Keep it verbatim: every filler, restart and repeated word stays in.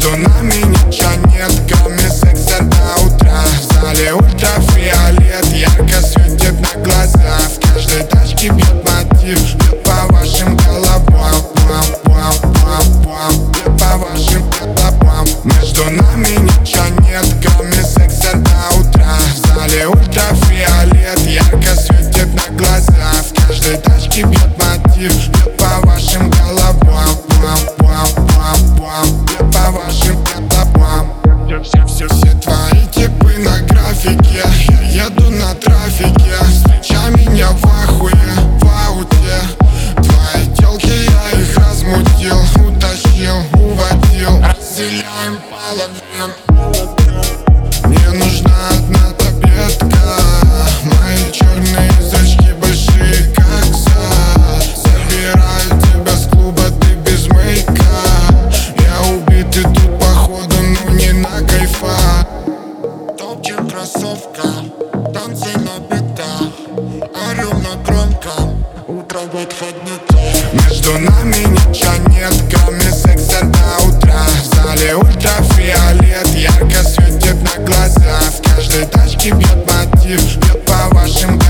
Между нами ничего нет, кроме секса до утра. В зале ультрафиолет ярко светит на глаза. В каждой тачке бьет мотив, бьет по вашим головам, бьет по вашим головам. Между нами ничего нет, кроме секса до утра. В зале ультрафиолет ярко светит на глаза. В каждой тачке бьет мотив, бьет по вашим головам, бьет по вашим головам. Все, все, все твои типы на графике. Я еду на трафике, встречай меня в ахуе, в ауте. Твои телки, я их размутил, утащил, уводил. Разделяем половин. Мне нужна одна таблетка. Мои черные зрачки большие, как сад. Забираю тебя с клуба, ты без мейка. Я убитый тут походу, но не на кайфа. Топчем кроссовка, танцы на битах. Орю на громком, утро в отходниках. Между нами ничего нет, кроме секса до утра. В зале ультрафиолет ярко светит на глаза. В каждой тачке бьет мотив, бьет по вашим